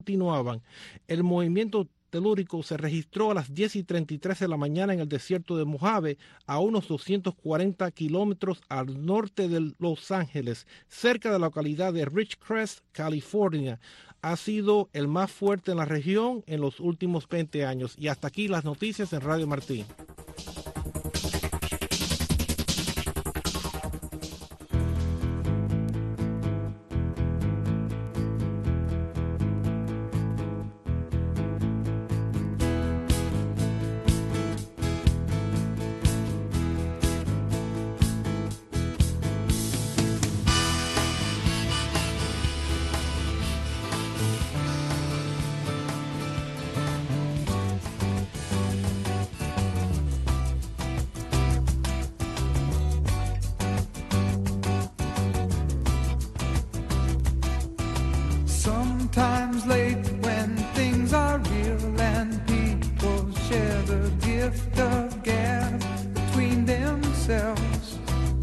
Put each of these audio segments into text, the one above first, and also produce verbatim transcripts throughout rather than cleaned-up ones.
continuaban. El movimiento telúrico se registró a las diez y treinta y tres de la mañana en el desierto de Mojave, a unos doscientos cuarenta kilómetros al norte de Los Ángeles, cerca de la localidad de Ridgecrest, California. Ha sido el más fuerte en la región en los últimos veinte años. Y hasta aquí las noticias en Radio Martí. Sometimes late when things are real and people share the gift of gab between themselves.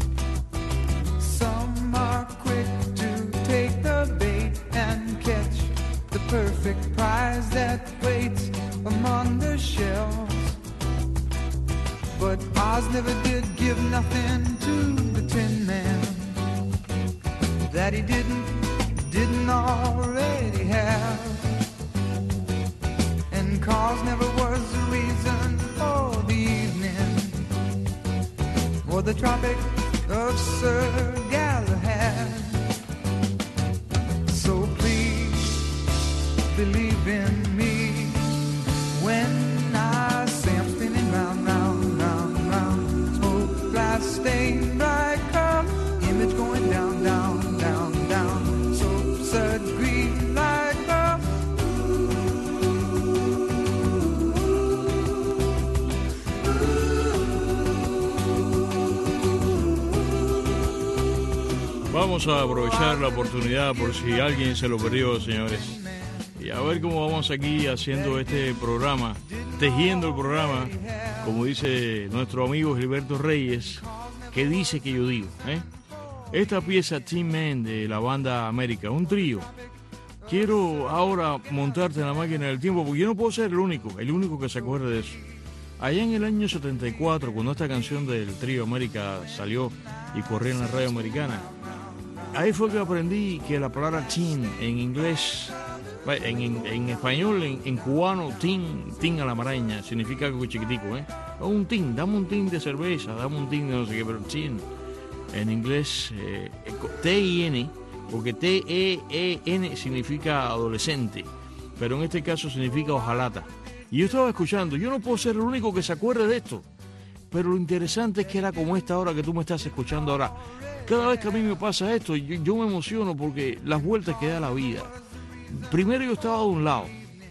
Some are quick to take the bait and catch the perfect prize that waits among the shells. But Oz never did give nothing to the Tin Man that he didn't didn't already have, and cause never was the reason for the evening or the Tropic of Sir Galahad. So please believe in me when I say I'm spinning round, round, round, round, smoke, glass, stain, bright cup, image going down, down, down, down. Absurd green like love. Vamos a aprovechar la oportunidad por si alguien se lo perdió, señores, y a ver cómo vamos aquí haciendo este programa, tejiendo el programa, como dice nuestro amigo Gilberto Reyes, que dice que yo digo, ¿eh? Esta pieza Tin Man de la banda América, un trío. Quiero ahora montarte en la máquina del tiempo, porque yo no puedo ser el único, el único que se acuerde de eso. Allá en el año setenta y cuatro, cuando esta canción del trío América salió y corrió en la radio americana, ahí fue que aprendí que la palabra tin en inglés, en, en, en español, en, en cubano, tin, tin a la maraña, significa algo chiquitico, ¿eh? Un tin, dame un tin de cerveza, dame un tin de no sé qué, pero tin en inglés, eh, T I N, porque T E E N significa adolescente, pero en este caso significa hojalata. Y yo estaba escuchando, yo no puedo ser el único que se acuerde de esto, pero lo interesante es que era como esta hora que tú me estás escuchando ahora. Cada vez que a mí me pasa esto, yo, yo me emociono porque las vueltas que da la vida. Primero yo estaba de un lado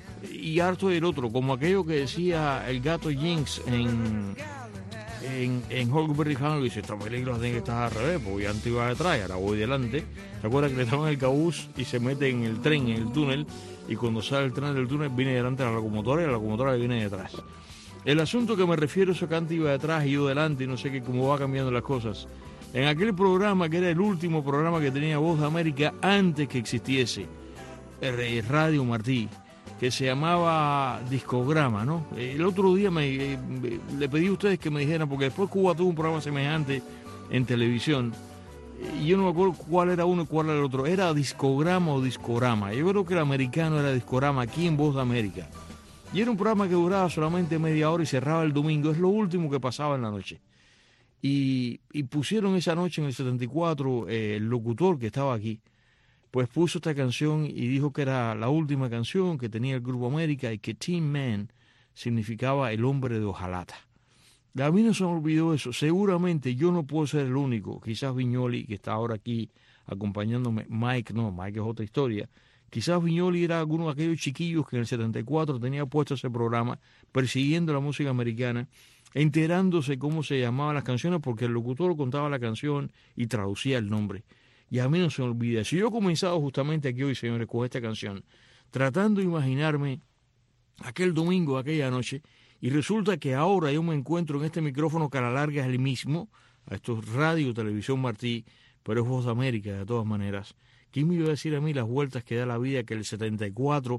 y harto del otro, como aquello que decía el gato Jinx en... en, en Huckleberry Hound, dice, esta película tiene que estar al revés, porque yo antes iba detrás y ahora voy delante. ¿Te acuerdas que le estaban en el cabús y se mete en el tren, en el túnel, y cuando sale el tren del túnel viene delante la locomotora y la locomotora viene detrás? El asunto que me refiero es que antes iba detrás y yo delante, y no sé qué, cómo va cambiando las cosas. En aquel programa, que era el último programa que tenía Voz de América antes que existiese el Radio Martí, que se llamaba Discograma, ¿no? El otro día me, eh, le pedí a ustedes que me dijeran, porque después Cuba tuvo un programa semejante en televisión, y yo no me acuerdo cuál era uno y cuál era el otro. ¿Era Discograma o Discorama? Yo creo que el americano era Discorama, aquí en Voz de América. Y era un programa que duraba solamente media hora y cerraba el domingo. Es lo último que pasaba en la noche. Y, y pusieron esa noche en el setenta y cuatro, eh, el locutor que estaba aquí, pues puso esta canción y dijo que era la última canción que tenía el Grupo América y que Tin Man significaba el hombre de hojalata. A mí no se me olvidó eso. Seguramente yo no puedo ser el único. Quizás Viñoli, que está ahora aquí acompañándome, Mike no, Mike es otra historia. Quizás Viñoli era alguno de aquellos chiquillos que en el setenta y cuatro tenía puesto ese programa, persiguiendo la música americana, enterándose cómo se llamaban las canciones, porque el locutor contaba la canción y traducía el nombre. Y a mí no se me olvida. Si yo he comenzado justamente aquí hoy, señores, con esta canción, tratando de imaginarme aquel domingo, aquella noche, y resulta que ahora yo me encuentro en este micrófono que a la larga es el mismo, a esto es Radio Televisión Martí, pero es Voz de América de todas maneras. ¿Quién me iba a decir a mí las vueltas que da la vida, que el setenta y cuatro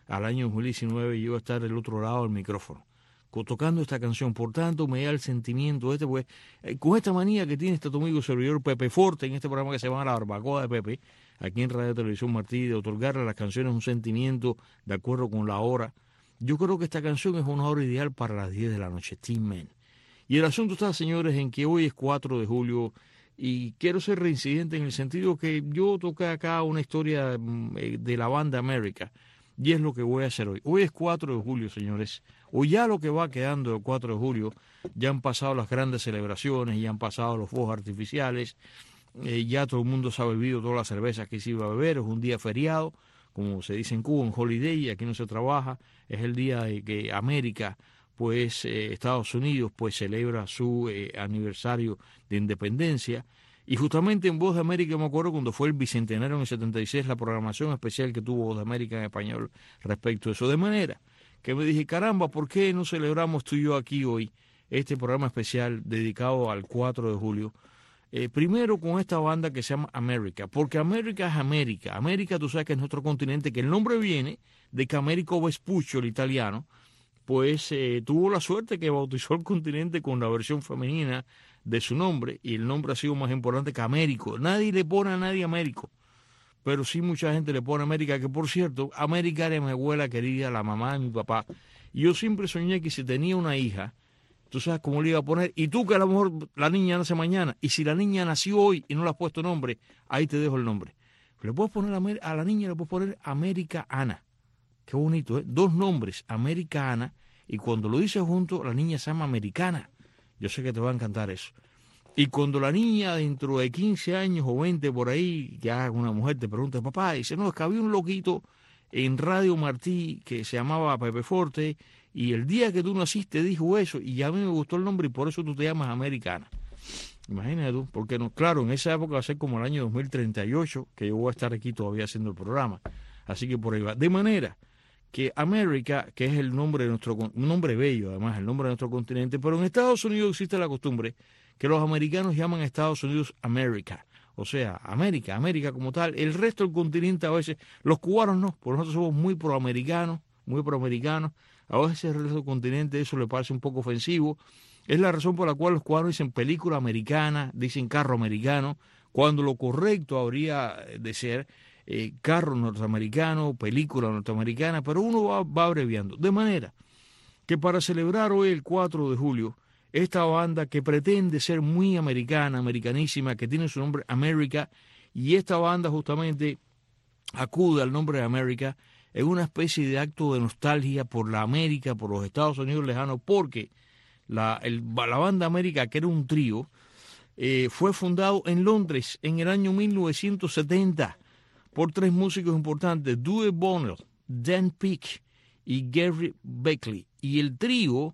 al año dos mil diecinueve yo iba a estar del otro lado del micrófono tocando esta canción. Por tanto, me da el sentimiento este, pues, eh, con esta manía que tiene este tu amigo servidor Pepe Forte en este programa que se llama La Barbacoa de Pepe, aquí en Radio Televisión Martí, de otorgarle a las canciones un sentimiento de acuerdo con la hora. Yo creo que esta canción es una hora ideal para las diez de la noche, Tin Man. Y el asunto está, señores, en que hoy es cuatro de julio y quiero ser reincidente en el sentido que yo toqué acá una historia de la banda América. Y es lo que voy a hacer hoy. Hoy es cuatro de julio, señores. Hoy ya lo que va quedando del cuatro de julio, ya han pasado las grandes celebraciones, ya han pasado los fuegos artificiales, eh, ya todo el mundo se ha bebido todas las cervezas que se iba a beber, es un día feriado, como se dice en Cuba, un holiday, aquí no se trabaja, es el día de que América, pues eh, Estados Unidos, pues celebra su eh, aniversario de independencia. Y justamente en Voz de América, me acuerdo cuando fue el bicentenario en el setenta y seis, la programación especial que tuvo Voz de América en español respecto a eso. De manera que me dije, caramba, ¿por qué no celebramos tú y yo aquí hoy este programa especial dedicado al cuatro de julio? Eh, primero con esta banda que se llama América, porque América es América. América, tú sabes que es nuestro continente, que el nombre viene de que Américo Vespuccio, el italiano, pues eh, tuvo la suerte que bautizó el continente con la versión femenina de su nombre, y el nombre ha sido más importante que Américo. Nadie le pone a nadie Américo, pero sí mucha gente le pone América, que por cierto, América era mi abuela querida, la mamá de mi papá, y yo siempre soñé que si tenía una hija, tú sabes cómo le iba a poner, y tú que a lo mejor la niña nace mañana, y si la niña nació hoy y no le has puesto nombre, ahí te dejo el nombre. Le puedes poner a la niña, le puedes poner América Ana. Qué bonito, ¿eh? Dos nombres, América Ana, y cuando lo dices junto, la niña se llama Americana. Yo sé que te va a encantar eso. Y cuando la niña dentro de quince años o veinte por ahí, ya una mujer te pregunta, papá, dice, no, es que había un loquito en Radio Martí que se llamaba Pepe Forte, y el día que tú naciste dijo eso, y a mí me gustó el nombre y por eso tú te llamas Americana. Imagínate tú, porque no, claro, en esa época va a ser como el año dos mil treinta y ocho, que yo voy a estar aquí todavía haciendo el programa. Así que por ahí va. De manera que América, que es el nombre de nuestro, un nombre bello además, el nombre de nuestro continente, pero en Estados Unidos existe la costumbre que los americanos llaman a Estados Unidos América, o sea, América, América como tal. El resto del continente a veces, los cubanos no, porque nosotros somos muy proamericanos, muy proamericanos, a veces el resto del continente eso le parece un poco ofensivo. Es la razón por la cual los cubanos dicen película americana, dicen carro americano, cuando lo correcto habría de ser Eh, carro norteamericano, película norteamericana, pero uno va, va abreviando. De manera que para celebrar hoy el cuatro de julio, esta banda que pretende ser muy americana, americanísima, que tiene su nombre América, y esta banda justamente acude al nombre de América en una especie de acto de nostalgia por la América, por los Estados Unidos lejanos, porque la, el, la banda América, que era un trío, eh, fue fundado en Londres en el año mil novecientos setenta, por tres músicos importantes, Dewey Bonnell, Dan Peake y Gary Beckley. Y el trío,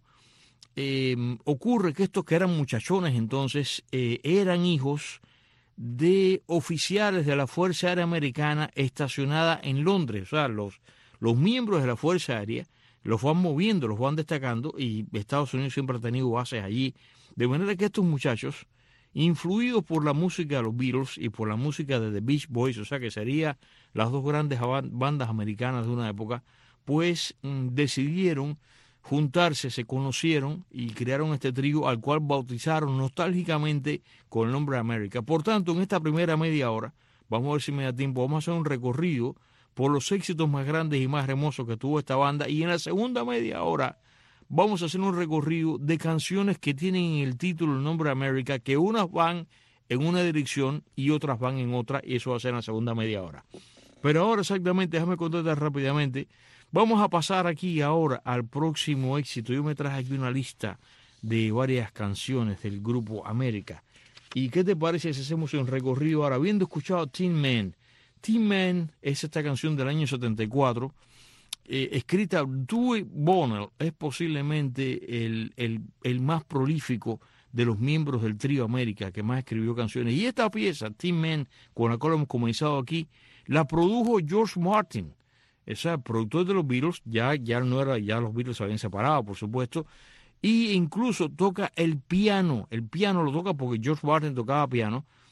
eh, ocurre que estos que eran muchachones entonces, eh, eran hijos de oficiales de la Fuerza Aérea Americana estacionada en Londres. O sea, los, los miembros de la Fuerza Aérea los van moviendo, los van destacando, y Estados Unidos siempre ha tenido bases allí. De manera que estos muchachos, influidos por la música de los Beatles y por la música de The Beach Boys, o sea que serían las dos grandes bandas americanas de una época, pues mmm, decidieron juntarse, se conocieron y crearon este trío al cual bautizaron nostálgicamente con el nombre de América. Por tanto, en esta primera media hora, vamos a ver si me da tiempo, vamos a hacer un recorrido por los éxitos más grandes y más hermosos que tuvo esta banda, y en la segunda media hora vamos a hacer un recorrido de canciones que tienen en el título el nombre de América, que unas van en una dirección y otras van en otra, y eso va a ser en la segunda media hora. Pero ahora exactamente, déjame contestar rápidamente, vamos a pasar aquí ahora al próximo éxito. Yo me traje aquí una lista de varias canciones del grupo América. ¿Y qué te parece si hacemos un recorrido ahora, habiendo escuchado Tin Man? Tin Man es esta canción del año setenta y cuatro, Eh, escrita. Dewey Bonnell es posiblemente el, el, el más prolífico de los miembros del trío América que más escribió canciones, y esta pieza, Tin Man, con la cual hemos comenzado aquí, la produjo George Martin, o sea, productor de los Beatles. Ya, ya no era, ya los Beatles se habían separado, por supuesto, y incluso toca el piano, el piano lo toca porque George Martin tocaba piano,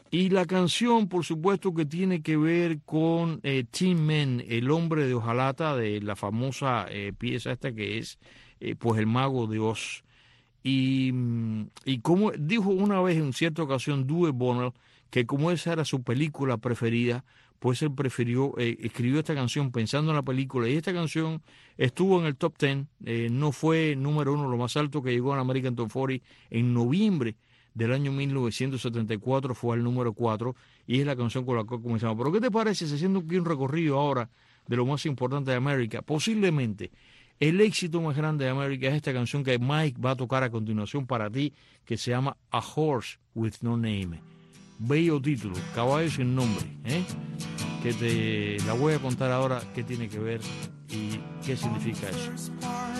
Y la canción, por supuesto, que tiene que ver con eh, Tin Man, el hombre de hojalata, de la famosa eh, pieza esta que es, eh, pues, el mago de Oz. Y, y como dijo una vez en cierta ocasión Dewey Bonner, que como esa era su película preferida, pues él prefirió, eh, escribió esta canción pensando en la película, y esta canción estuvo en el top ten, eh, no fue número uno, lo más alto que llegó en American Top cuarenta en noviembre del año mil novecientos setenta y cuatro, fue al número cuatro, y es la canción con la cual comenzamos. Pero ¿qué te parece si haciendo un recorrido ahora de lo más importante de América? Posiblemente el éxito más grande de América es esta canción que Mike va a tocar a continuación para ti, que se llama A Horse with No Name. Bello título, Caballo sin nombre, ¿eh? Que te la voy a contar ahora qué tiene que ver y qué significa eso.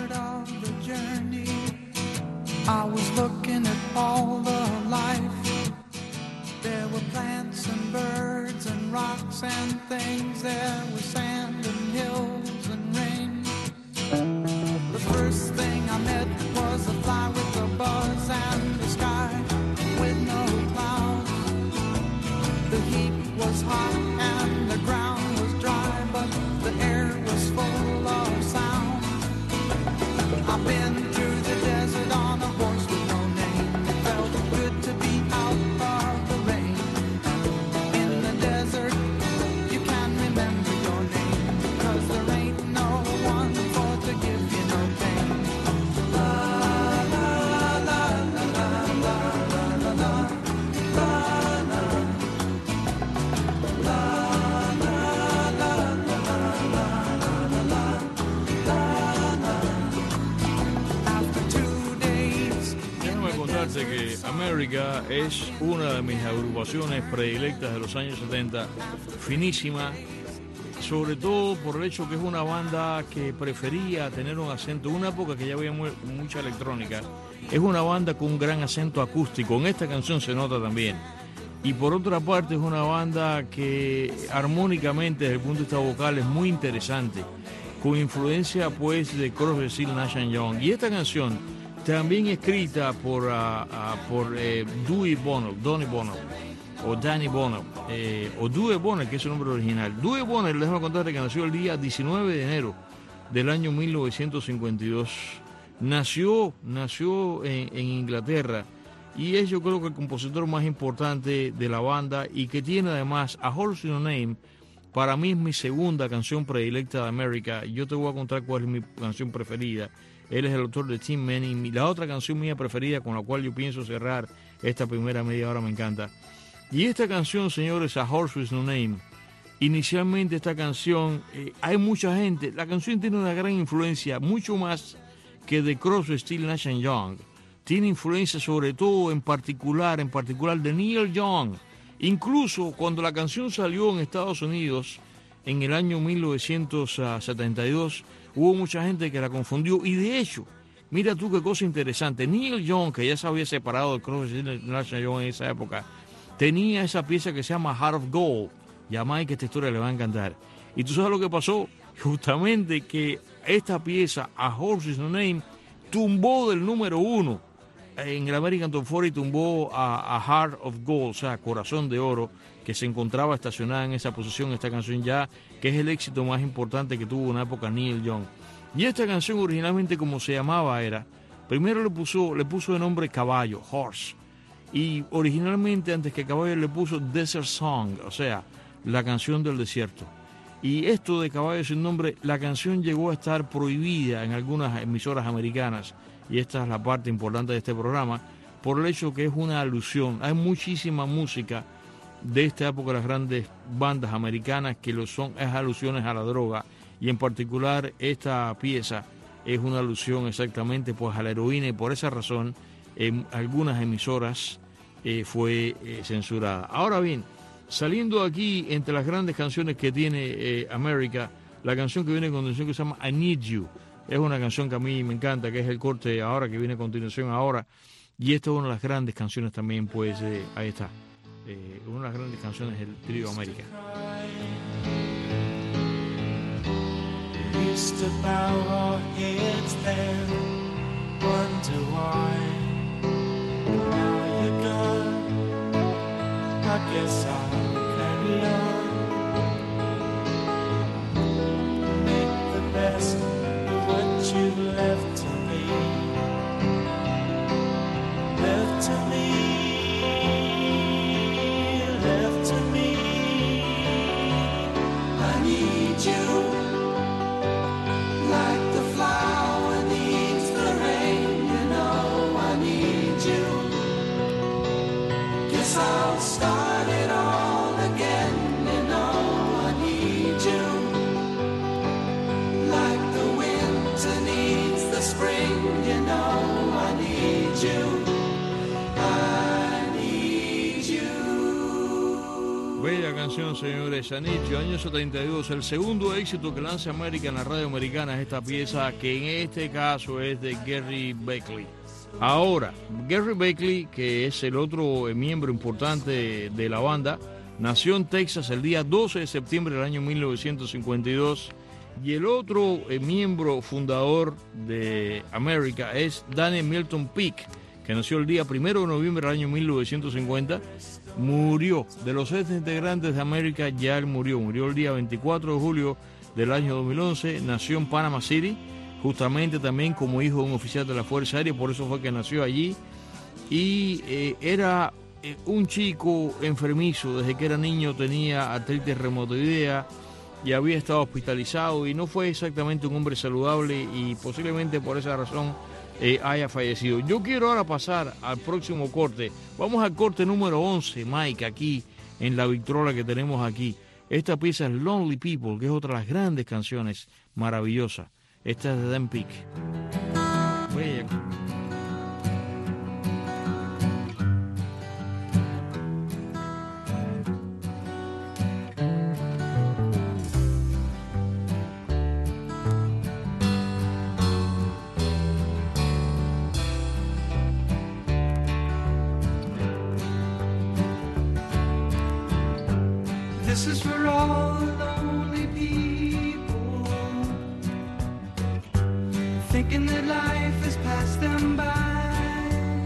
I was looking at all the life. There were plants and birds and rocks and things. There was sand and hills and rain. The first thing I met was a fly with a buzz and the sky with no clouds. The heat was hot and the ground was dry, but the air was full of sound. I've been through the desert on a horse with no name. It felt good to be out of the rain. In the desert, you can remember your name, because there ain't no one for to give you no pain. La la la la la la la la la que América es una de mis agrupaciones predilectas de los años setenta, finísima, sobre todo por el hecho que es una banda que prefería tener un acento, en una época que ya había mu mucha electrónica, es una banda con un gran acento acústico, en esta canción se nota también, y por otra parte es una banda que armónicamente desde el punto de vista vocal es muy interesante, con influencia pues de Crosby, Stills, Nash and Young, y esta canción también escrita por, uh, uh, por eh, Dewey Bonner, Donny Bonner, o Danny Bonner, eh, o Dewey Bonner, que es su nombre original. Dewey Bonner, les voy a contar que nació el día diecinueve de enero del año mil novecientos cincuenta y dos. Nació, nació en, en Inglaterra, y es yo creo que el compositor más importante de la banda, y que tiene además A Horse with No Name. Para mí es mi segunda canción predilecta de América. Yo te voy a contar cuál es mi canción preferida. Él es el autor de Tin Man, y la otra canción mía preferida con la cual yo pienso cerrar esta primera media hora me encanta. Y esta canción, señores, A Horse with No Name, inicialmente esta canción, eh, hay mucha gente, la canción tiene una gran influencia, mucho más que de Crosby, Stills, Nash and Young. Tiene influencia sobre todo en particular, en particular de Neil Young. Incluso cuando la canción salió en Estados Unidos en el año mil novecientos setenta y dos, hubo mucha gente que la confundió, y de hecho, mira tú qué cosa interesante, Neil Young, que ya se había separado de Crosby, Nash and Young en esa época, tenía esa pieza que se llama Heart of Gold, y a Mike esta historia le va a encantar. Y tú sabes lo que pasó, justamente que esta pieza, A Horse with No Name, tumbó del número uno en el American Top cuarenta, y tumbó a, a Heart of Gold, o sea, Corazón de Oro, que se encontraba estacionada en esa posición, esta canción ya, que es el éxito más importante que tuvo en una época Neil Young. Y esta canción originalmente como se llamaba era, primero le puso, le puso de nombre Caballo, Horse, y originalmente antes que Caballo le puso Desert Song, o sea, la canción del desierto. Y esto de Caballo sin nombre, la canción llegó a estar prohibida en algunas emisoras americanas, y esta es la parte importante de este programa, por el hecho que es una alusión, hay muchísima música de esta época, las grandes bandas americanas que lo son, es alusiones a la droga, y en particular esta pieza es una alusión exactamente pues a la heroína, y por esa razón en algunas emisoras eh, fue eh, censurada. Ahora bien, saliendo aquí entre las grandes canciones que tiene eh, América, la canción que viene a continuación que se llama I Need You, es una canción que a mí me encanta, que es el corte ahora que viene a continuación ahora, y esta es una de las grandes canciones también, pues eh, ahí está. Eh, una de las grandes canciones del trío América. Used to bow our heads and wonder why. Now you're gone, I guess I'll carry on. Make the best of what you've left to me. Left to me. Left to me. I need you like the flower needs the rain. You know I need you. Guess I'll start it all again. You know I need you like the winter needs the spring. You know I need you. I need you. Bella canción, señores. Anicho, año setenta y dos. El segundo éxito que lanza América en la radio americana es esta pieza, que en este caso es de Gary Buckley. Ahora, Gary Buckley, que es el otro miembro importante de la banda, nació en Texas el día doce de septiembre del año mil novecientos cincuenta y dos. Y el otro eh, miembro fundador de América es Danny Milton Peake, que nació el día primero de noviembre del año mil novecientos cincuenta. Murió, de los seis integrantes de América, ya él murió. Murió el día veinticuatro de julio del año dos mil once. Nació en Panama City, justamente también como hijo de un oficial de la Fuerza Aérea, por eso fue que nació allí. Y eh, era eh, un chico enfermizo, desde que era niño tenía artritis reumatoidea y había estado hospitalizado y no fue exactamente un hombre saludable y posiblemente por esa razón eh, haya fallecido. Yo quiero ahora pasar al próximo corte. Vamos al corte número once, Mike, aquí en la Victrola que tenemos aquí. Esta pieza es Lonely People, que es otra de las grandes canciones maravillosas. Esta es de Dan Peake. Bella. This is for all the lonely people, thinking that life has passed them by.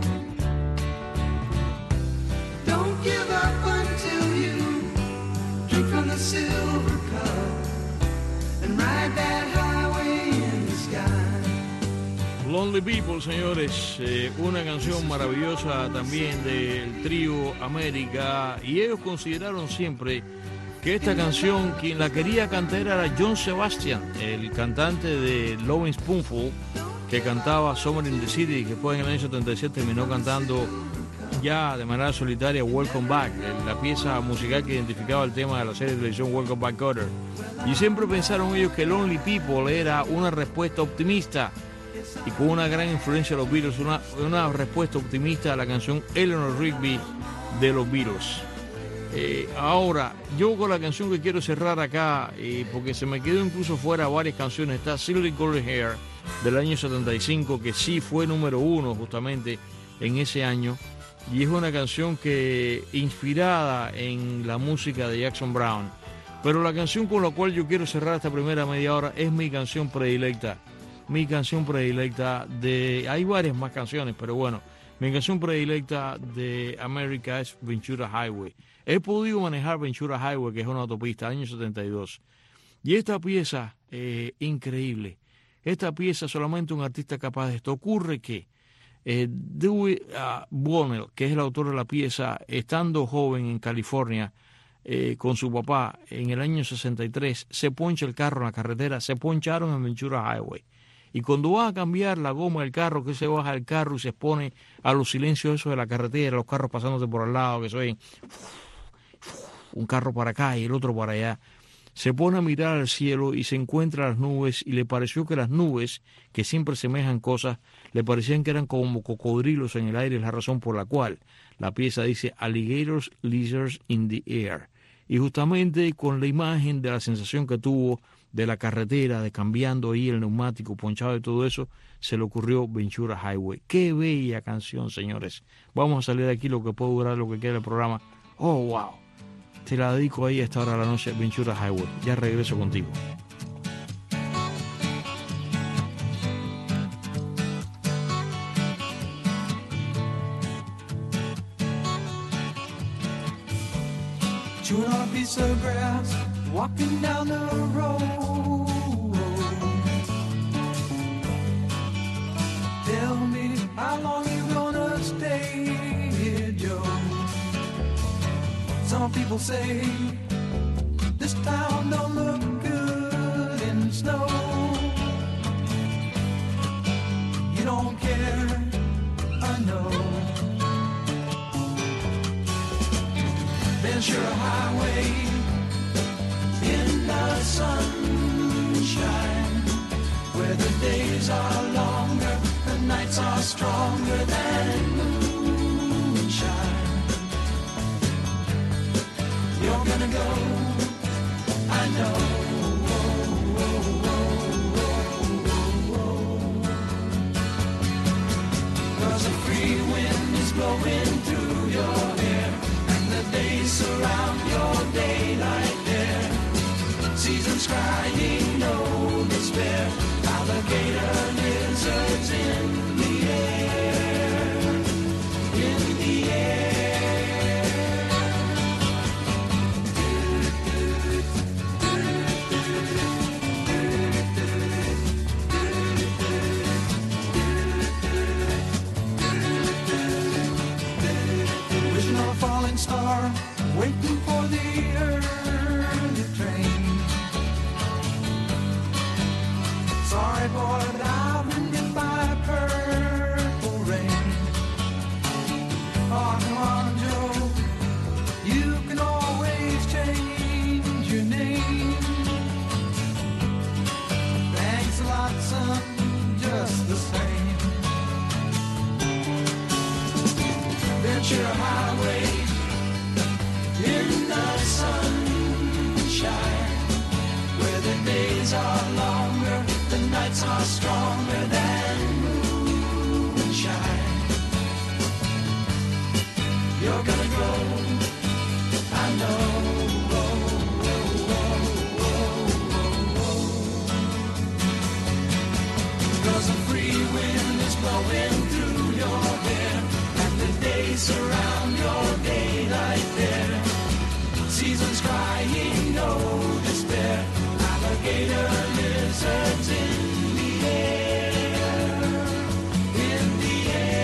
Don't give up until you drink from the silver cup and ride that highway in the sky. Lonely People, señores, eh, una canción maravillosa también del trío América, y ellos consideraron siempre que esta canción, quien la quería cantar era John Sebastian, el cantante de Lovin' Spoonful, que cantaba Summer in the City, que después en el año setenta y siete terminó cantando ya de manera solitaria Welcome Back, la pieza musical que identificaba el tema de la serie de televisión Welcome Back, Kotter. Y siempre pensaron ellos que Lonely People era una respuesta optimista y con una gran influencia de los Beatles, una, una respuesta optimista a la canción Eleanor Rigby de los Beatles. Eh, ahora, yo con la canción que quiero cerrar acá, eh, porque se me quedó incluso fuera varias canciones, está Silver Golden Hair del año setenta y cinco, que sí fue número uno justamente en ese año, y es una canción que inspirada en la música de Jackson Browne. Pero la canción con la cual yo quiero cerrar esta primera media hora es mi canción predilecta, mi canción predilecta de... Hay varias más canciones, pero bueno, mi canción predilecta de América es Ventura Highway. He podido manejar Ventura Highway, que es una autopista, año setenta y dos. Y esta pieza, eh, increíble. Esta pieza, solamente un artista capaz de esto. Ocurre que eh, Dewey uh, Bunnell, que es el autor de la pieza, estando joven en California, eh, con su papá, en el año sesenta y tres, se poncha el carro en la carretera, se poncharon en Ventura Highway. Y cuando va a cambiar la goma del carro, que se baja el carro y se expone a los silencios esos de la carretera, los carros pasándote por al lado, que se oyen un carro para acá y el otro para allá, se pone a mirar al cielo y se encuentra las nubes, y le pareció que las nubes, que siempre semejan cosas, le parecían que eran como cocodrilos en el aire. Es la razón por la cual la pieza dice Alligators, Lizards in the Air. Y justamente con la imagen de la sensación que tuvo de la carretera, de cambiando ahí el neumático, ponchado y todo eso, se le ocurrió Ventura Highway. ¡Qué bella canción, señores! Vamos a salir de aquí lo que puede durar, lo que queda del programa. ¡Oh, wow! Te la dedico ahí a esta hora de la noche, Ventura Highway. Ya regreso contigo. chewing on a piece of grass, walking down the road. Tell me, how long you gonna stay here, Joe? Some people say this town don't look good in snow. You don't care, I know. Ventura Highway in the sunshine, where the days are longer, the nights are stronger than moonshine. You're gonna go, I know. Cause a free wind is blowing through your hair, and the days surround your daylight there. Seasons crying, no despair. Alligator lizards in the air, in the air. Wishing on a falling star, waiting for the early train. Sorry, boy, but I've been hit by purple rain. Oh, come on, Joe, you can always change your name. Thanks a lot, son, just the same. Ventura Highway in the sunshine, where the days are longer, the nights are stronger than moonshine. You're gonna go, I know. Cause a free wind is blowing through your hair, and the days surround your daylight there. Seasons crying, no despair. Alligator lizards in the air, in the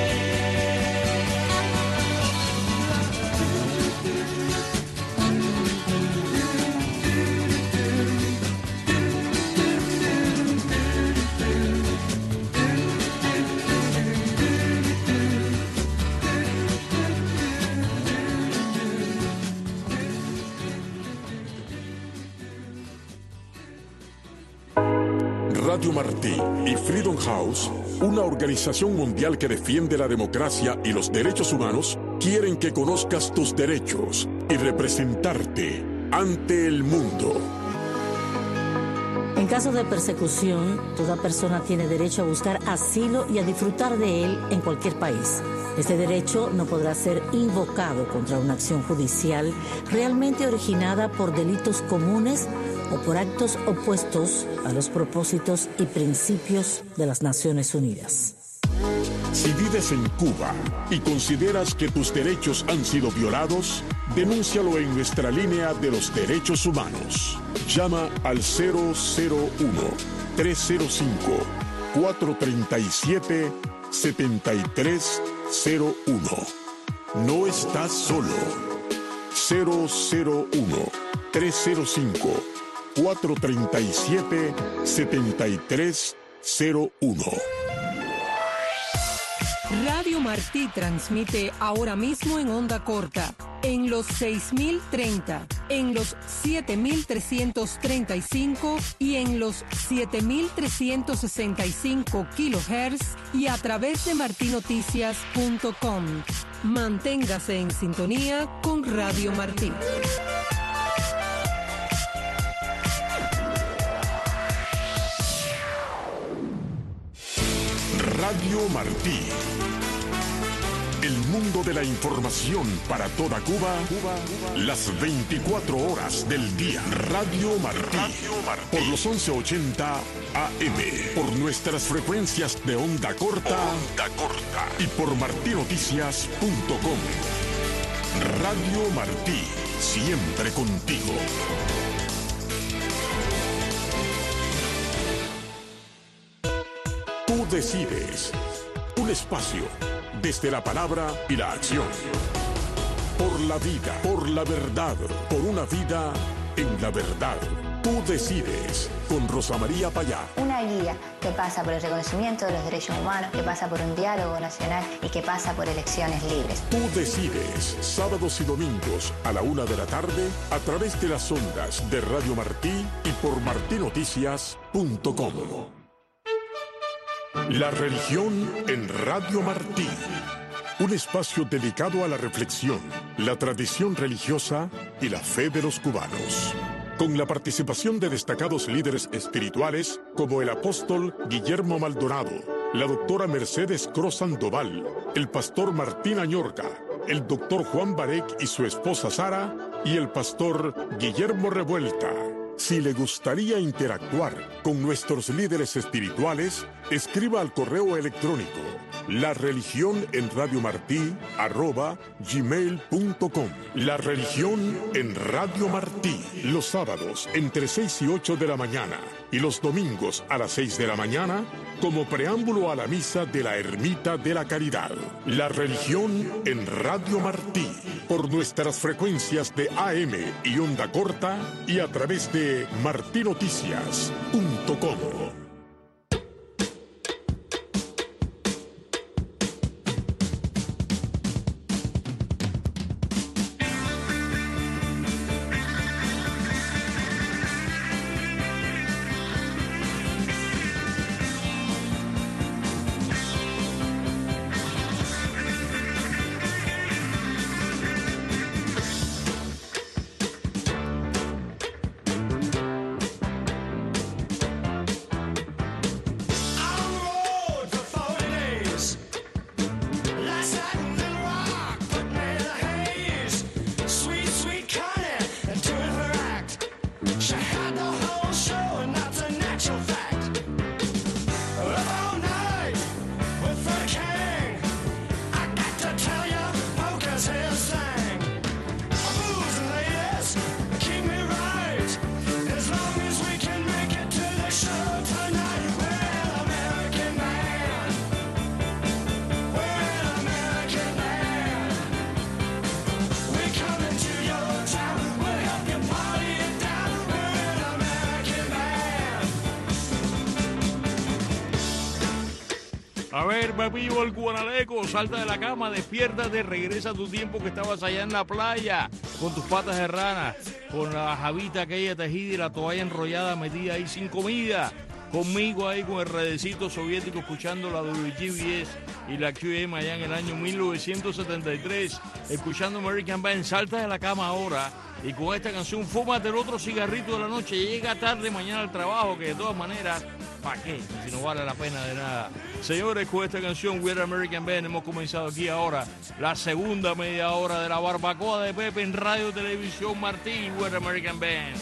Radio Martí y Freedom House, una organización mundial que defiende la democracia y los derechos humanos, quieren que conozcas tus derechos y representarte ante el mundo. En caso de persecución, toda persona tiene derecho a buscar asilo y a disfrutar de él en cualquier país. Este derecho no podrá ser invocado contra una acción judicial realmente originada por delitos comunes o por actos opuestos a los propósitos y principios de las Naciones Unidas. Si vives en Cuba y consideras que tus derechos han sido violados, denúncialo en nuestra línea de los derechos humanos. Llama al cero cero uno, tres cero cinco, cuatro tres siete, siete tres cero uno. No estás solo. cero cero uno, tres cero cinco, cuatro tres siete, siete tres cero uno. Radio Martí transmite ahora mismo en onda corta, en los seis mil treinta, en los siete mil trescientos treinta y cinco y en los siete mil trescientos sesenta y cinco kilohertz y a través de martinoticias punto com. Manténgase en sintonía con Radio Martí. Radio Martí. El mundo de la información para toda Cuba, las veinticuatro horas del día. Radio Martí. Por los once ochenta A M. Por nuestras frecuencias de onda corta. Onda corta. Y por martinoticias punto com. Radio Martí. siempre contigo. Tú decides. Un espacio desde la palabra y la acción. Por la vida, por la verdad, por una vida en la verdad. Tú decides, con Rosa María Payá. Una guía que pasa por el reconocimiento de los derechos humanos, que pasa por un diálogo nacional y que pasa por elecciones libres. Tú decides, sábados y domingos a la una de la tarde, a través de las ondas de Radio Martí y por martí noticias punto com. La religión en Radio Martí. Un espacio dedicado a la reflexión, la tradición religiosa y la fe de los cubanos. Con la participación de destacados líderes espirituales como el apóstol Guillermo Maldonado, la doctora Mercedes Cruz Sandoval, el pastor Martín Añorca, el doctor Juan Barek y su esposa Sara y el pastor Guillermo Revuelta. Si le gustaría interactuar con nuestros líderes espirituales, escriba al correo electrónico la religión en Radio Martí arroba gmail punto com. La religión en Radio Martí, los sábados entre seis y ocho de la mañana y los domingos a las seis de la mañana, como preámbulo a la misa de la Ermita de la Caridad. La religión en Radio Martí, por nuestras frecuencias de A M y onda corta y a través de martí noticias punto com. A ver, papivo, el cubanaleco, salta de la cama, despiértate, regresa a tu tiempo que estabas allá en la playa, con tus patas de rana, con la jabita aquella tejida y la toalla enrollada metida ahí sin comida, conmigo ahí con el redecito soviético escuchando la W G B S y la Q M allá en el año mil novecientos setenta y tres, escuchando American Band. Salta de la cama ahora y con esta canción fúmate el otro cigarrito de la noche, llega tarde mañana al trabajo, que de todas maneras, ¿para qué? Si no vale la pena de nada. Señores, con esta canción We're American Band hemos comenzado aquí ahora la segunda media hora de la barbacoa de Pepe en Radio Televisión Martí. We're American Band.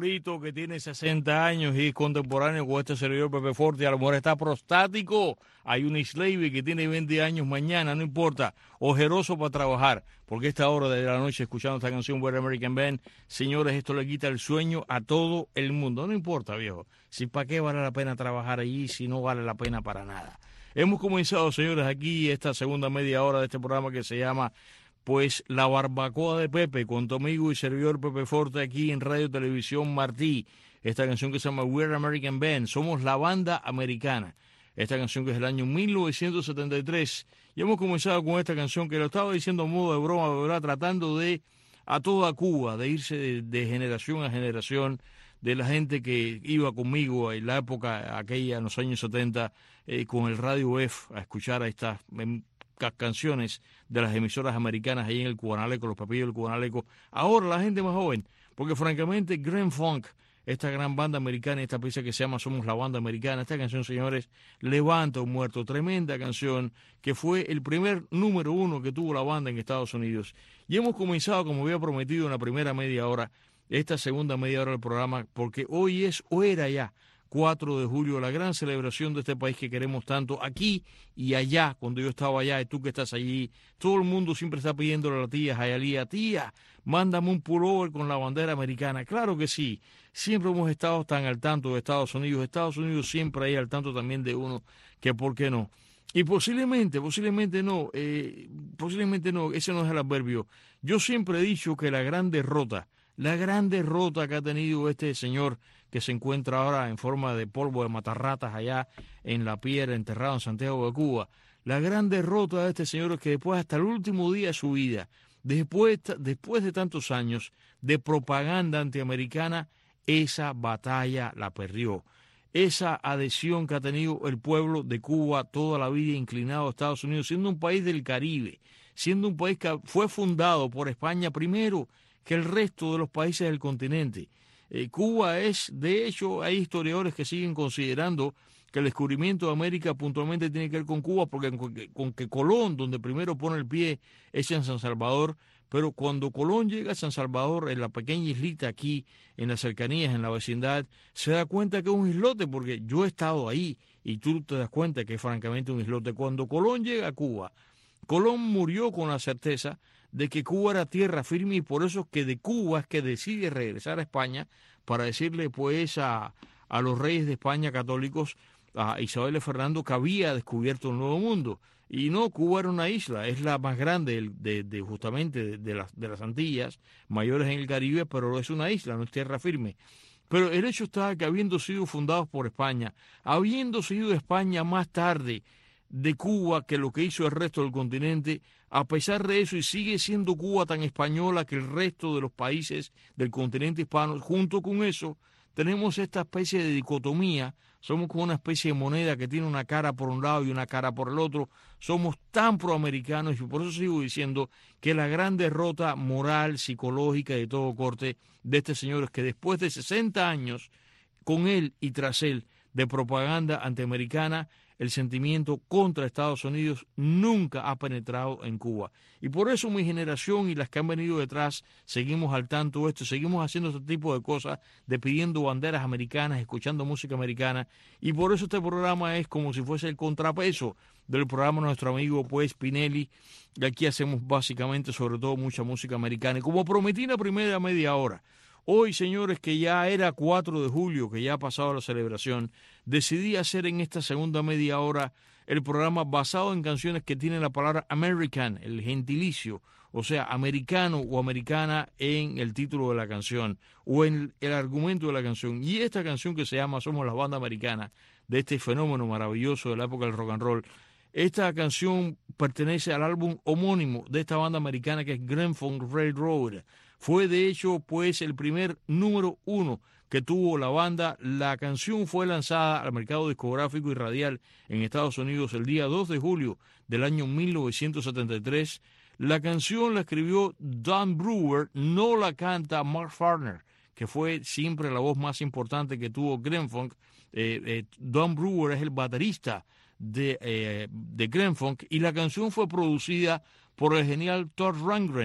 abuelito que tiene sesenta años y es contemporáneo con este servidor Pepe Forte, a lo mejor está prostático. Hay un Slavy que tiene veinte años mañana, no importa, ojeroso para trabajar, porque esta hora de la noche escuchando esta canción We're American Band, señores, esto le quita el sueño a todo el mundo. No importa, viejo, si para qué vale la pena trabajar allí, si no vale la pena para nada. Hemos comenzado, señores, aquí esta segunda media hora de este programa que se llama pues La Barbacoa de Pepe, con tu amigo y servidor Pepe Forte aquí en Radio Televisión Martí. Esta canción que se llama We're American Band, somos la banda americana. Esta canción que es del año mil novecientos setenta y tres. Y hemos comenzado con esta canción que lo estaba diciendo a modo de broma, ¿verdad? Tratando de a toda Cuba, de irse de, de generación a generación, de la gente que iba conmigo en la época aquella, en los años setenta, eh, con el Radio F, a escuchar a estas em, canciones de las emisoras americanas ahí en el Cubanaleco, los papillos del Cubanaleco. Ahora la gente más joven, porque francamente Grand Funk, esta gran banda americana, esta pieza que se llama Somos la Banda Americana, esta canción, señores, levanta un muerto, tremenda canción, que fue el primer número uno que tuvo la banda en Estados Unidos. Y hemos comenzado, como había prometido en la primera media hora, esta segunda media hora del programa, porque hoy es, o era ya, cuatro de julio, la gran celebración de este país que queremos tanto, aquí y allá. Cuando yo estaba allá y tú que estás allí, todo el mundo siempre está pidiéndole a la tía Jayalía, tía, mándame un pullover con la bandera americana. Claro que sí, siempre hemos estado tan al tanto de Estados Unidos, Estados Unidos siempre ahí al tanto también de uno, que por qué no. Y posiblemente, posiblemente no, eh, posiblemente no, ese no es el adverbio. Yo siempre he dicho que la gran derrota, la gran derrota que ha tenido este señor que se encuentra ahora en forma de polvo de matarratas allá en la piedra, enterrado en Santiago de Cuba, la gran derrota de este señor es que después, hasta el último día de su vida, después, después de tantos años de propaganda antiamericana, esa batalla la perdió. Esa adhesión que ha tenido el pueblo de Cuba toda la vida inclinado a Estados Unidos, siendo un país del Caribe, siendo un país que fue fundado por España primero que el resto de los países del continente. Eh, Cuba es, de hecho, hay historiadores que siguen considerando que el descubrimiento de América puntualmente tiene que ver con Cuba, porque con que, con que Colón, donde primero pone el pie, es en San Salvador, pero cuando Colón llega a San Salvador, en la pequeña islita aquí, en las cercanías, en la vecindad, se da cuenta que es un islote, porque yo he estado ahí y tú te das cuenta que es francamente un islote. Cuando Colón llega a Cuba, Colón murió con la certeza de que Cuba era tierra firme, y por eso es que de Cuba es que decide regresar a España para decirle pues a, a los reyes de España católicos, a Isabel y Fernando, que había descubierto un nuevo mundo. Y no, Cuba era una isla, es la más grande de, de, de justamente de, de, las, de las Antillas mayores en el Caribe, pero es una isla, no es tierra firme. Pero el hecho está que habiendo sido fundados por España, habiendo sido España más tarde de Cuba que lo que hizo el resto del continente, a pesar de eso, y sigue siendo Cuba tan española que el resto de los países del continente hispano, junto con eso, tenemos esta especie de dicotomía, somos como una especie de moneda que tiene una cara por un lado y una cara por el otro, somos tan proamericanos, y por eso sigo diciendo que la gran derrota moral, psicológica y de todo corte de este señor es que después de sesenta años, con él y tras él, de propaganda antiamericana, el sentimiento contra Estados Unidos nunca ha penetrado en Cuba. Y por eso mi generación y las que han venido detrás seguimos al tanto de esto, seguimos haciendo este tipo de cosas, de pidiendo banderas americanas, escuchando música americana. Y por eso este programa es como si fuese el contrapeso del programa de nuestro amigo pues Pinelli. Y aquí hacemos básicamente, sobre todo, mucha música americana. Y como prometí en la primera media hora, hoy, señores, que ya era cuatro de julio, que ya ha pasado la celebración, decidí hacer en esta segunda media hora el programa basado en canciones que tienen la palabra American, el gentilicio, o sea, americano o americana en el título de la canción o en el argumento de la canción. Y esta canción que se llama Somos la Banda Americana, de este fenómeno maravilloso de la época del rock and roll, esta canción pertenece al álbum homónimo de esta banda americana que es Grand Funk Railroad. Fue de hecho pues el primer número uno que tuvo la banda. La canción fue lanzada al mercado discográfico y radial en Estados Unidos el día dos de julio del año mil novecientos setenta y tres. La canción la escribió Don Brewer, no la canta Mark Farner, que fue siempre la voz más importante que tuvo Grand Funk. Eh, eh, Don Brewer es el baterista de, eh, de Grand Funk, y la canción fue producida por el genial Todd Rundgren,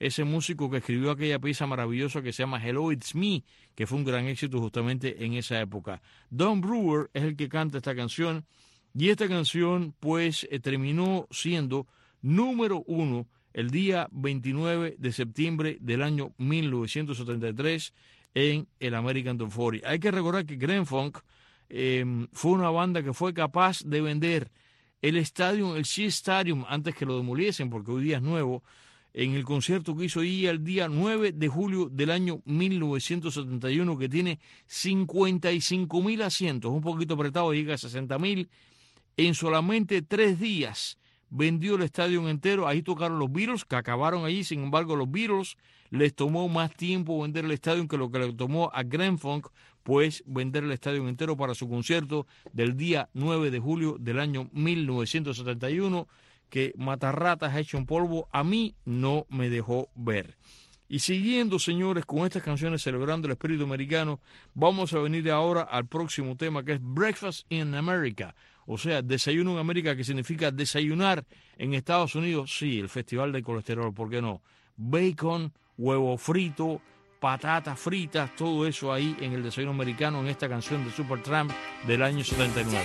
ese músico que escribió aquella pieza maravillosa que se llama Hello, It's Me, que fue un gran éxito justamente en esa época. Don Brewer es el que canta esta canción, y esta canción pues eh, terminó siendo número uno el día veintinueve de septiembre del año mil novecientos setenta y tres en el American Top cuarenta. Hay que recordar que Grand Funk eh, fue una banda que fue capaz de vender el estadio, el Shea Stadium, antes que lo demoliesen, porque hoy día es nuevo, en el concierto que hizo ahí el día nueve de julio del año mil novecientos setenta y uno, que tiene cincuenta y cinco mil asientos, un poquito apretado, llega a sesenta mil. En solamente tres días vendió el estadio entero. Ahí tocaron los Beatles, que acabaron allí. Sin embargo, los Beatles les tomó más tiempo vender el estadio que lo que le tomó a Grand Funk, pues vender el estadio entero para su concierto del día nueve de julio del año mil novecientos setenta y uno, que Matarratas hecho un polvo a mí no me dejó ver. Y siguiendo, señores, con estas canciones celebrando el espíritu americano, vamos a venir ahora al próximo tema, que es Breakfast in America. O sea, desayuno en América, que significa desayunar en Estados Unidos. Sí, el festival del colesterol, ¿por qué no? Bacon, huevo frito, patatas fritas, todo eso ahí en el desayuno americano, en esta canción de Supertramp del año setenta y nueve.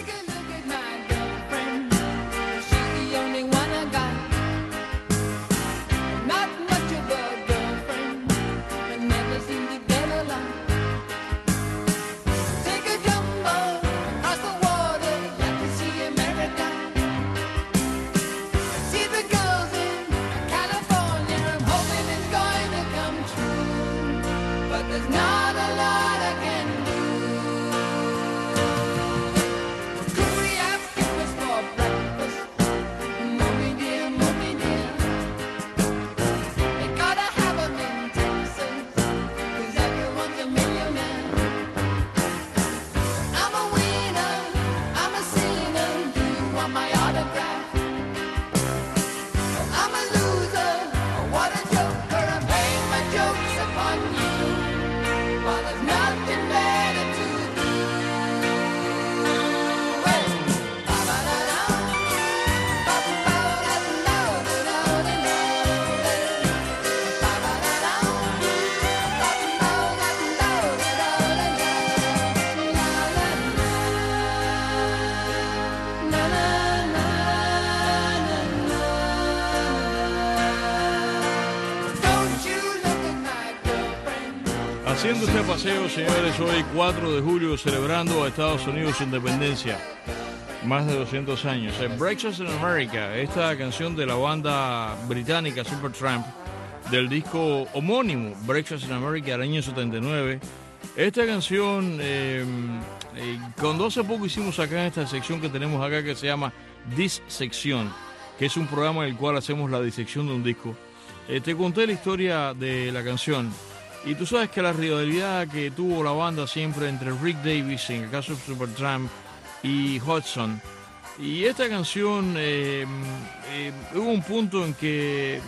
Haciendo este paseo, señores, hoy cuatro de julio, celebrando a Estados Unidos su independencia, más de doscientos años. Breakfast in America, esta canción de la banda británica Supertramp, del disco homónimo Breakfast in America del año setenta y nueve. Esta canción, eh, eh, cuando hace poco hicimos acá en esta sección que tenemos acá, que se llama Dissección, que es un programa en el cual hacemos la disección de un disco, eh, te conté la historia de la canción. Y tú sabes que la rivalidad que tuvo la banda siempre entre Rick Davis, en el caso de Supertramp, y Hudson. Y esta canción, eh, eh, hubo un punto en que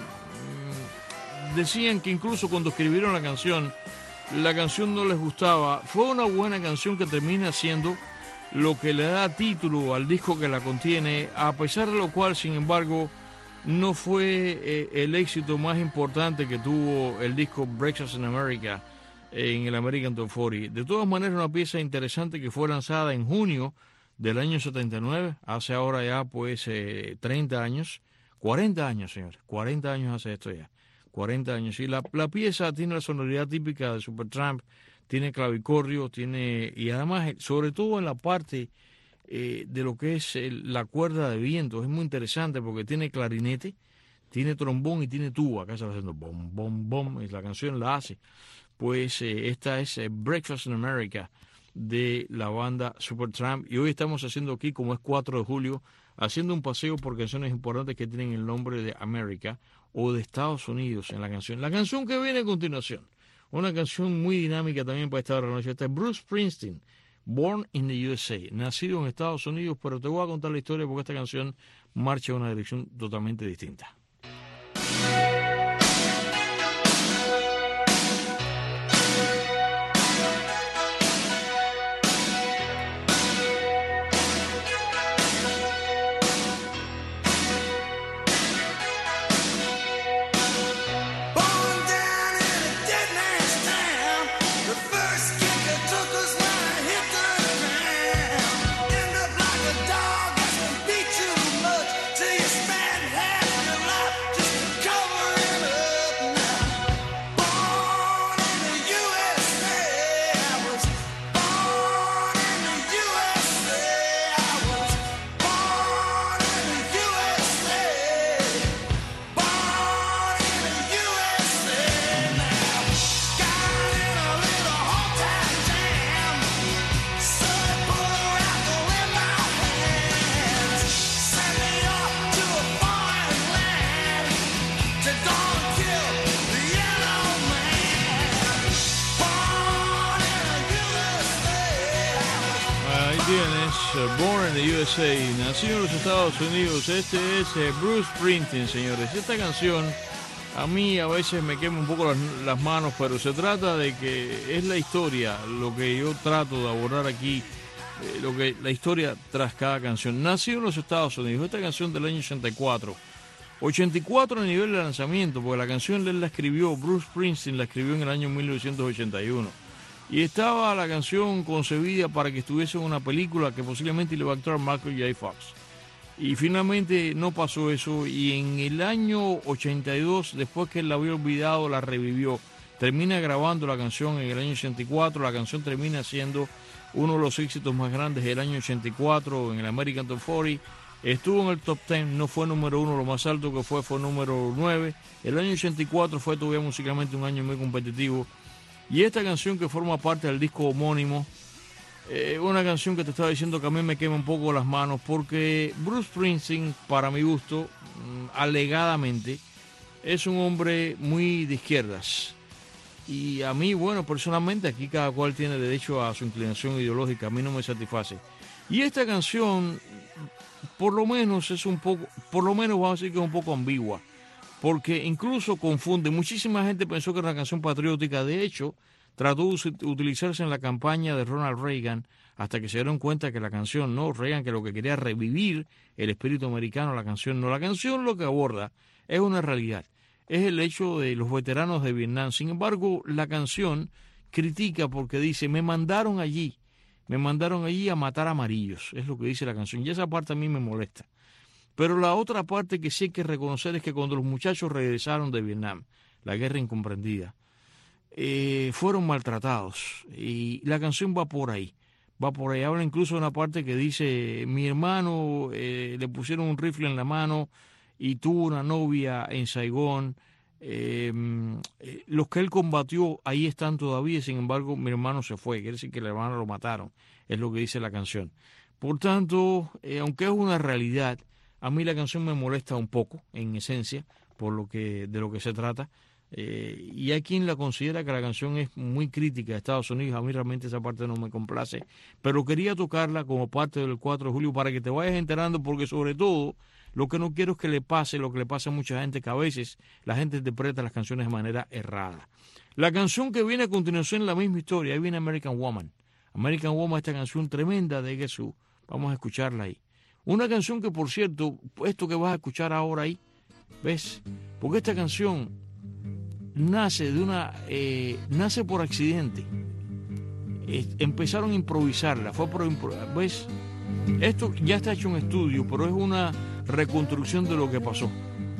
eh, decían que incluso cuando escribieron la canción, la canción no les gustaba. Fue una buena canción que termina siendo lo que le da título al disco que la contiene, a pesar de lo cual, sin embargo, no fue eh, el éxito más importante que tuvo el disco Breakfast in America eh, en el American Top cuarenta. De todas maneras, una pieza interesante que fue lanzada en junio del año setenta y nueve, hace ahora ya pues eh, treinta años, cuarenta años, señores, cuarenta años hace esto ya, cuarenta años. Y la, la pieza tiene la sonoridad típica de Supertramp, tiene clavicordio, tiene, y además, sobre todo en la parte Eh, de lo que es el, la cuerda de viento, es muy interesante porque tiene clarinete, tiene trombón y tiene tuba. Acá se va haciendo bom, bom, bom, y la canción la hace. Pues eh, esta es eh, Breakfast in America de la banda Supertramp, y hoy estamos haciendo aquí, como es cuatro de julio, haciendo un paseo por canciones importantes que tienen el nombre de América o de Estados Unidos en la canción. La canción que viene a continuación, una canción muy dinámica también para esta hora de la noche, esta es Bruce Springsteen, Born in the U S A, nacido en Estados Unidos, pero te voy a contar la historia porque esta canción marcha en una dirección totalmente distinta. Born the U S A, nacido en los Estados Unidos. Este es eh, Bruce Springsteen, señores. Esta canción a mí a veces me quema un poco las, las manos, pero se trata de que es la historia, lo que yo trato de abordar aquí, eh, lo que la historia tras cada canción. Nacido en los Estados Unidos, esta canción del año ochenta y cuatro. ochenta y cuatro a nivel de lanzamiento, porque la canción él la escribió, Bruce Springsteen la escribió en el año mil novecientos ochenta y uno. Y estaba la canción concebida para que estuviese en una película que posiblemente le iba a actuar Michael J. Fox. Y finalmente no pasó eso, y en el año ochenta y dos, después que él la había olvidado, la revivió. Termina grabando la canción en el año ochenta y cuatro, la canción termina siendo uno de los éxitos más grandes del año ochenta y cuatro en el American Top cuarenta. Estuvo en el top diez, no fue número uno, lo más alto que fue fue número nueve. El año ochenta y cuatro fue todavía musicalmente un año muy competitivo. Y esta canción que forma parte del disco homónimo, eh, una canción que te estaba diciendo que a mí me quema un poco las manos, porque Bruce Springsteen, para mi gusto, alegadamente, es un hombre muy de izquierdas. Y a mí, bueno, personalmente, aquí cada cual tiene derecho a su inclinación ideológica, a mí no me satisface. Y esta canción, por lo menos, es un poco, por lo menos vamos a decir que es un poco ambigua, porque incluso confunde. Muchísima gente pensó que era una canción patriótica. De hecho, trató de utilizarse en la campaña de Ronald Reagan, hasta que se dieron cuenta que la canción no, Reagan que lo que quería revivir el espíritu americano, la canción no. La canción lo que aborda es una realidad, es el hecho de los veteranos de Vietnam. Sin embargo, la canción critica porque dice, me mandaron allí, me mandaron allí a matar amarillos, es lo que dice la canción, y esa parte a mí me molesta. Pero la otra parte que sí hay que reconocer es que cuando los muchachos regresaron de Vietnam, la guerra incomprendida, eh, fueron maltratados. Y la canción va por ahí, va por ahí. Habla incluso de una parte que dice, mi hermano eh, le pusieron un rifle en la mano y tuvo una novia en Saigón. Eh, eh, los que él combatió ahí están todavía, sin embargo mi hermano se fue, quiere decir que el hermano lo mataron, es lo que dice la canción. Por tanto, eh, aunque es una realidad, a mí la canción me molesta un poco, en esencia, por lo que de lo que se trata. Eh, y hay quien la considera que la canción es muy crítica de Estados Unidos. A mí realmente esa parte no me complace, pero quería tocarla como parte del cuatro de julio para que te vayas enterando, porque sobre todo lo que no quiero es que le pase lo que le pasa a mucha gente, que a veces la gente interpreta las canciones de manera errada. La canción que viene a continuación es la misma historia. Ahí viene American Woman. American Woman, esta canción tremenda de Jesús. Vamos a escucharla ahí. Una canción que, por cierto, esto que vas a escuchar ahora ahí, ¿ves? Porque esta canción nace de una, eh, nace por accidente. Eh, empezaron a improvisarla, fue por, ¿ves? Esto ya está hecho en estudio, pero es una reconstrucción de lo que pasó.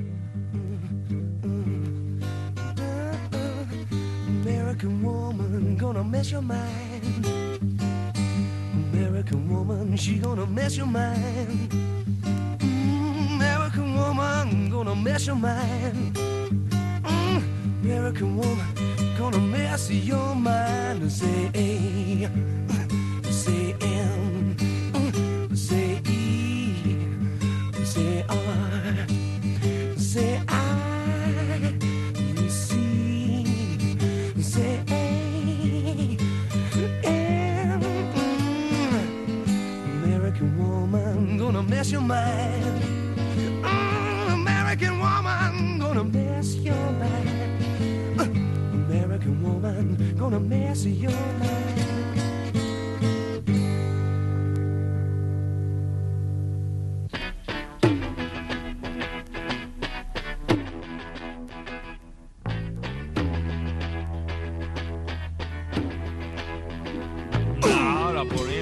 American woman, gonna mess your mind. American woman, she gonna mess your mind. Mm, American woman, gonna mess your mind. Mm, American woman, gonna mess your mind. Say A, say M, say E, say R, say I, C, say A. Gonna mess your mind. Mm, American woman, gonna mess your mind. Uh, American woman, gonna mess your mind. Ah, la ponía.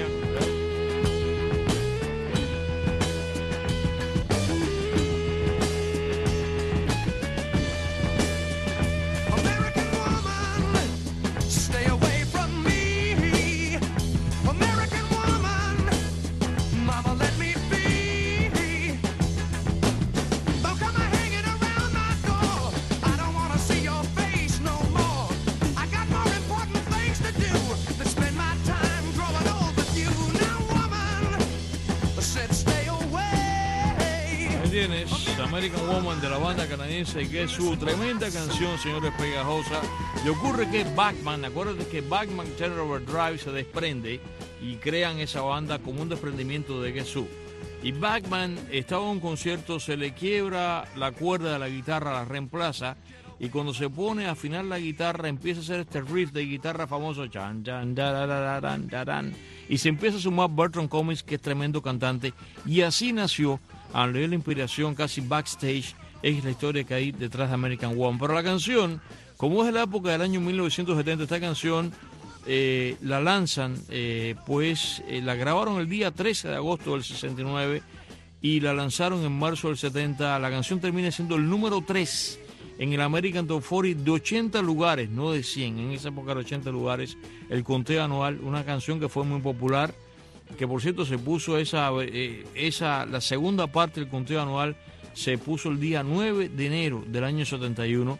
American Woman de la banda canadiense, que es su tremenda canción, señores, pegajosa. Le ocurre que Bachman, acuérdate que Bachman Turner Overdrive se desprende y crean esa banda como un desprendimiento de Guess Who. Y Bachman estaba en un concierto, se le quiebra la cuerda de la guitarra, la reemplaza, y cuando se pone a afinar la guitarra empieza a hacer este riff de guitarra famoso, chan, chan, darararán, darán, y se empieza a sumar Bertram Cummings, que es tremendo cantante, y así nació, al leer la inspiración casi backstage, es la historia que hay detrás de American Woman. Pero la canción, como es de la época del año mil novecientos setenta, esta canción eh, la lanzan, eh, pues eh, la grabaron el día trece de agosto del sesenta y nueve y la lanzaron en marzo del setenta. La canción termina siendo el número tres en el American Top cuarenta de ochenta lugares, no de cien, en esa época de ochenta lugares, el conteo anual, una canción que fue muy popular, que por cierto se puso esa, eh, esa la segunda parte del conteo anual, se puso el día nueve de enero del año setenta y uno,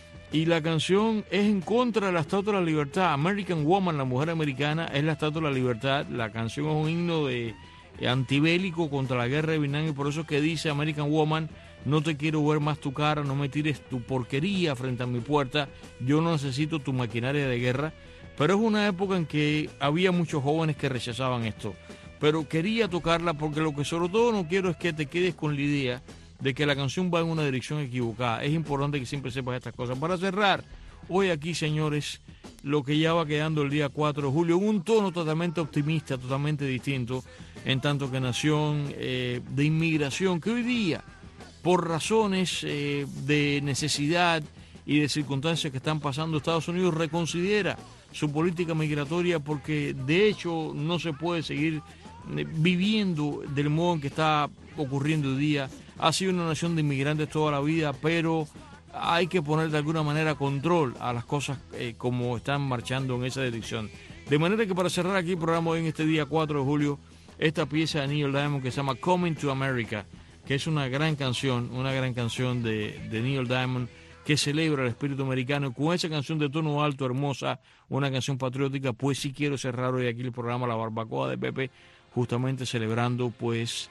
y la canción es en contra de la Estatua de la Libertad. American Woman, la mujer americana, es la Estatua de la Libertad. La canción es un himno de, eh, antibélico contra la guerra de Vietnam, y por eso es que dice American Woman: no te quiero ver más tu cara, no me tires tu porquería frente a mi puerta, yo no necesito tu maquinaria de guerra. Pero es una época en que había muchos jóvenes que rechazaban esto, pero quería tocarla porque lo que sobre todo no quiero es que te quedes con la idea de que la canción va en una dirección equivocada. Es importante que siempre sepas estas cosas. Para cerrar, hoy aquí, señores, lo que ya va quedando el día cuatro de julio, un tono totalmente optimista, totalmente distinto, en tanto que nación eh, de inmigración, que hoy día, por razones eh, de necesidad y de circunstancias que están pasando, Estados Unidos reconsidera su política migratoria, porque de hecho no se puede seguir eh, viviendo del modo en que está ocurriendo hoy día. Ha sido una nación de inmigrantes toda la vida, pero hay que poner de alguna manera control a las cosas eh, como están marchando en esa dirección. De manera que para cerrar aquí el programa hoy en este día cuatro de julio, esta pieza de Neil Diamond que se llama Coming to America, que es una gran canción, una gran canción de, de Neil Diamond, que celebra el espíritu americano. Con esa canción de tono alto, hermosa, una canción patriótica, pues sí quiero cerrar hoy aquí el programa La Barbacoa de Pepe, justamente celebrando pues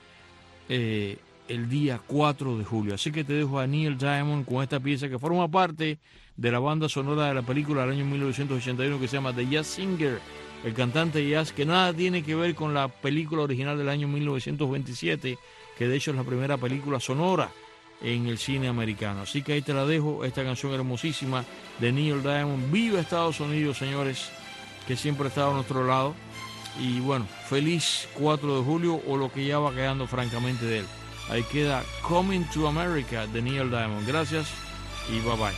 eh, el día cuatro de julio. Así que te dejo a Neil Diamond con esta pieza que forma parte de la banda sonora de la película del año mil novecientos ochenta y uno, que se llama The Jazz Singer, el cantante de jazz, que nada tiene que ver con la película original del año mil novecientos veintisiete, que de hecho es la primera película sonora en el cine americano. Así que ahí te la dejo, esta canción hermosísima de Neil Diamond. Viva Estados Unidos, señores, que siempre ha estado a nuestro lado. Y bueno, feliz cuatro de julio, o lo que ya va quedando francamente de él. Ahí queda Coming to America de Neil Diamond. Gracias y bye bye.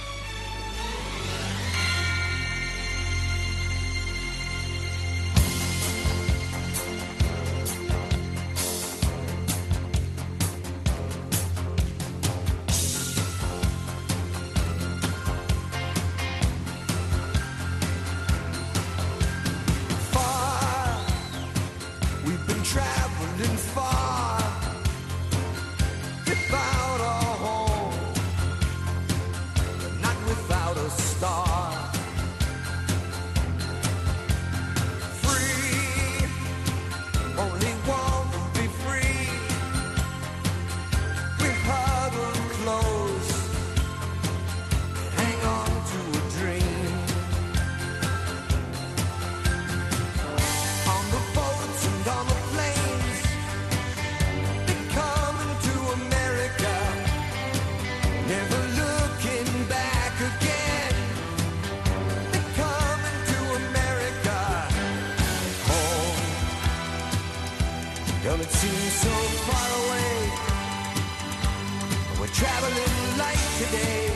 Well, it seems so far away. We're traveling light today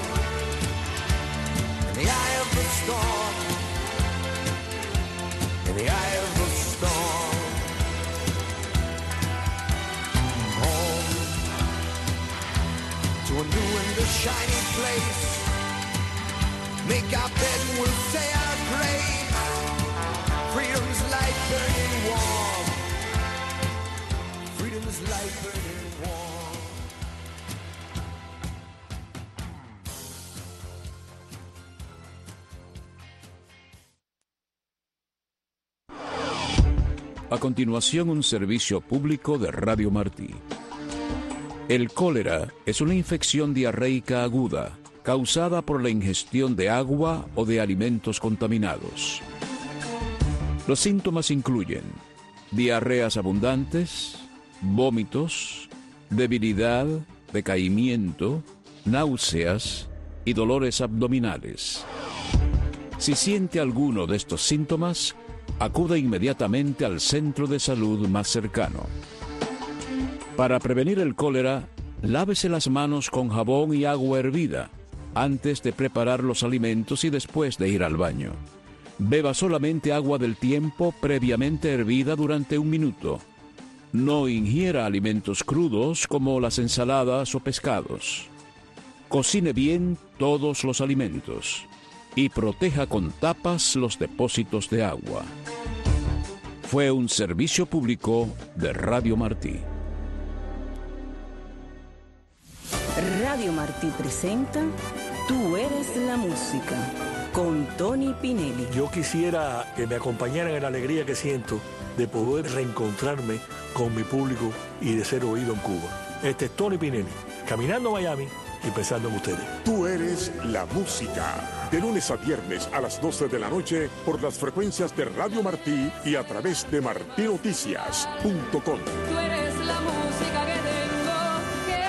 in the eye of the storm, in the eye of the storm. Home to a new and a shiny place. Make our bed and we'll say our grace. Freedom's light burning warm. Freedom's light burning warm. A continuación, un servicio público de Radio Martí. El cólera es una infección diarreica aguda causada por la ingestión de agua o de alimentos contaminados. Los síntomas incluyen diarreas abundantes, vómitos, debilidad, decaimiento, náuseas y dolores abdominales. Si siente alguno de estos síntomas, acude inmediatamente al centro de salud más cercano. Para prevenir el cólera, lávese las manos con jabón y agua hervida antes de preparar los alimentos y después de ir al baño. Beba solamente agua del tiempo previamente hervida durante un minuto. No ingiera alimentos crudos como las ensaladas o pescados. Cocine bien todos los alimentos y proteja con tapas los depósitos de agua. Fue un servicio público de Radio Martí. Radio Martí presenta Tú eres la música, con Tony Pinelli. Yo quisiera que me acompañaran en la alegría que siento de poder reencontrarme con mi público y de ser oído en Cuba. Este es Tony Pinelli, caminando a Miami y pensando en ustedes. Tú eres la música. De lunes a viernes a las doce de la noche por las frecuencias de Radio Martí y a través de martí noticias punto com. Tú eres la música que tengo que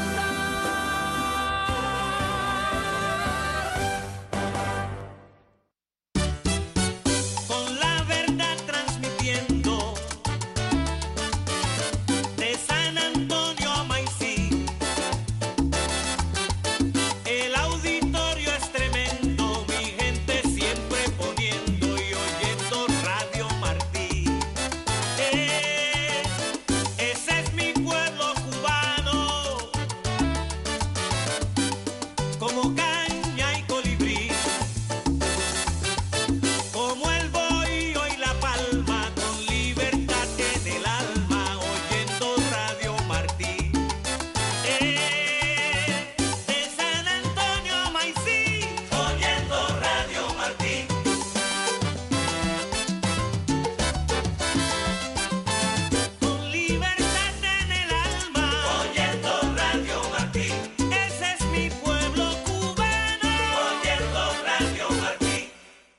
cantar. Con la verdad transmitiendo de San Antonio a Maicí. El auditorio es tremendo, mi gente siempre poniendo y oyendo Radio Martí. Eh, ese es mi pueblo cubano, como caña y colibrí, como el bohío y la palma, con libertad en el alma, oyendo Radio Martí. Eh, de San Antonio a Maicí, oyendo Radio Martí. Con libertad en el alma, oyendo Radio Martí. Ese es mi pueblo cubano, oyendo Radio Martí.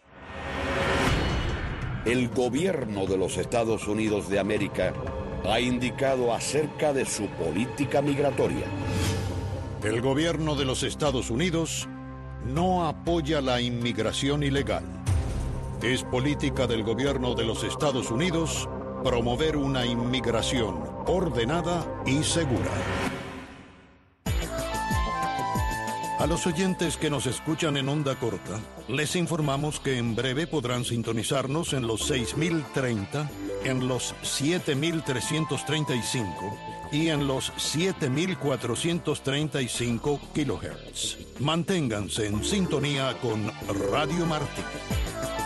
El gobierno de los Estados Unidos de América ha indicado acerca de su política migratoria. El gobierno de los Estados Unidos no apoya la inmigración ilegal. Es política del gobierno de los Estados Unidos promover una inmigración ordenada y segura. A los oyentes que nos escuchan en onda corta, les informamos que en breve podrán sintonizarnos en los seis mil treinta, en los siete mil trescientos treinta y cinco y en los siete mil cuatrocientos treinta y cinco kilohertz. Manténganse en sintonía con Radio Martí.